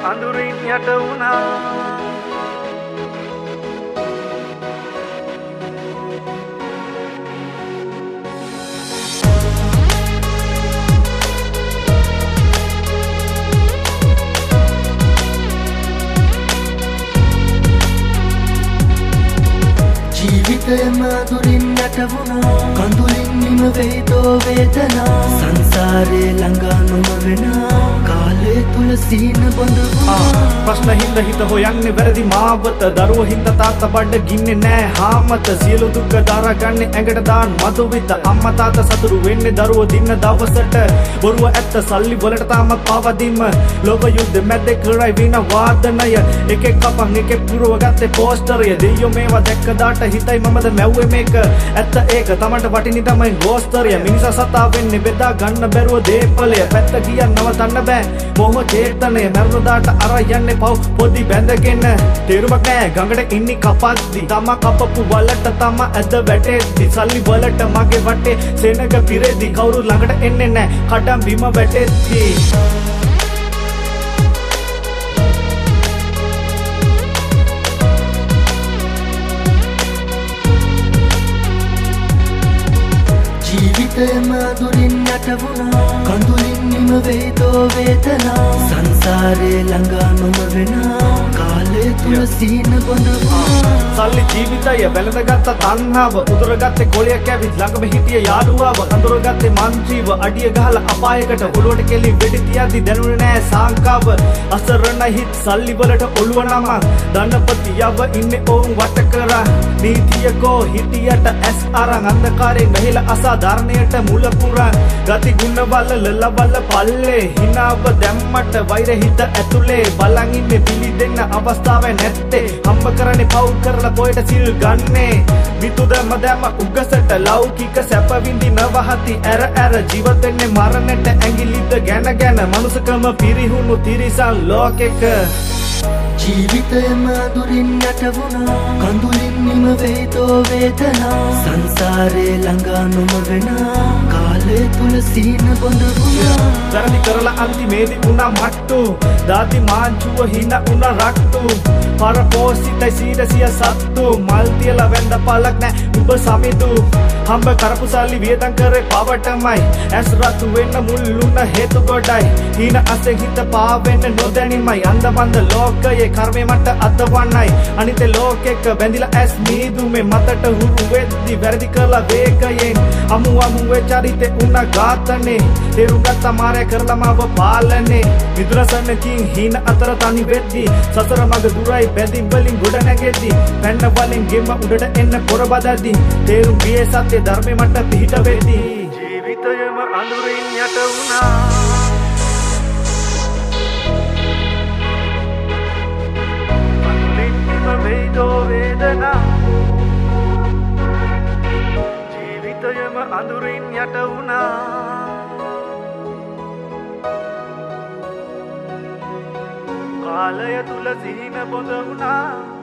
අඳුරින් යට වුණා ජීවිතයම දුරින් යට වුණා කඳුලින් නිම වෙයිදෝ වේදනා සංසාරේ ළඟා නොම වෙනා කාලය තුල සීන බොඳ වුණා ප්‍රශ්න හින්දා හිත හොයන්නේ වැරදි මාවත දරුවෝ හින්දා තාත්තා බඩ ගින්නේ නෑ හාමත සියලු දුක් දරා ගන්නේ ඇඟට දාන් මధుවිත අම්මා තාත්තා සතුරු වෙන්නේ දරුවෝ දින්න දවසට බොරුව ඇත්ත සල්ලි වලට තාමත් පාවදීම ලෝභ යුද්ධ මැද්දේ කරයි වින වාදනය එකෙක් කපන් එකෙක් පුරව ගත්තේ පෝස්ටරය දෙයියෝ මේවා දැක්ක දාට හිතයි මමද මැව්වේ මේක ඇත්ත ඒක තමන්ට වටිනි තමයි ගෝස්තරය මිනිසා සතා වෙන්නේ බෙදා ගන්න බැරුව දේපලය පැත්ත කියන්න නවතන්න බෑ මොහ චේතනය මරණ දාට අර යන්නේ පව් පොඩි බැඳගෙන තේරුමක් නෑ ගඟට ඉන්නි කපද්දි තමා කපපු වලට තමා ඇද වැටෙද්දි සල්ලි වලට මගේ වටේ සෙනග පිරෙද්දි කවුරු ළඟට එන්නේ නෑ කඩම් බිම වැටෙද්දි ජීවිතයම දුරින් යට වුණා කඳුලින් නිම වෙයිදෝ වේදනා සංසාරේ ළඟා නොම වෙනා කාලය තුල සීන බොඳ වුණා සල්ලි ජීවිතය වැළඳගත්ත තණ්හාව උදුරගත්තේ කොළියක් ඇවිත් ළඟම හිටිය යාළුවාව අඳුරගත්තේ මන්ත්‍රීව අඩිය ගහලා අපායකට ඔළුවට කෙලි වෙඩි තියද්දි දැනුනේ නෑ සාංකාව අසරණ හිත් සල්ලි වලට ඔළුව නම ධනපතියව ඉන්නේ ඕන් වට කරා නීතියකෝ හිටියට ඇස් අරන් අන්ධකාරයෙන් වැහිලා අසාධාරණයට මුල පුරා ගති ගුණ වල ලලවල පල්ලේ හිනාව දැම්මට වෛර හිත ඇතුලේ බලන් ඉන්නේ පිළි දෙන්න අවස්ථාව නැත්තේ හම්බ කරන්නේ පව් කරලා පොයට සිල් ගන්නේ විතුදම දැම උගසට ලෞකික සැප විඳිනවහති ඇර ජීවත් වෙන්නේ මරණයට ඇඟිලිද ගැන මනුසකම පිරිහුණු තිරිසන් ලෝකෙක ජීවිතයම දුරින් යට වුණා කඳුලින් නිම වෙයිදෝ වේදනා සංසාරේ ළඟා නොම වෙනා කාලය තුල සීන බොඳ වුණා වැරදි කරලා අන්තිමේදී වුණා මට්ටු දාති මාංචුව හින උන රක්ටු පරපෝසිතයි සීරසිය සත්තු මල් තියලා වැඳ පලක් නෑ උඹ සමිදු හම්බ කරපු සල්ලි වියදම් කරේ පවටමයි ඇස් රතු වෙන්න මුල්ලුන හේතු ගොඩයි හින අසෙන් හිත පාවෙන්න නොදැනීමයි අන්දමන්ද ලෝකයේ කර්මේ මට අතවන්නයි අනිතේ ලෝකෙක බැඳිලා ඇස් මීදුමේ මතට හුරු වෙද්දි වැරදි කරලා වේගයෙන් අමුවේ චරිතේ උන ගාතනේ තේරුම් ගත්ත මාරය කරලා මාව පාලනේ විදුරසන්නකින් හින අතර තනි වෙද්දි සතර මග දුරයි බැඳින් වලින් ගොඩ නැගෙද්දි පැන්න වලින් ගෙම උඩට එන්න පොර බදද්දි තේරුම් ගියේ සත්‍ය ධර්මේ මට පිහිට වෙද්දි ජීවිතයම අඳුරින් යට වුණා වෙයිදෝ වේදනා ජීවිතයම අඳුරින් යට වුණා කාලය තුල සිහින බොඳ වුණා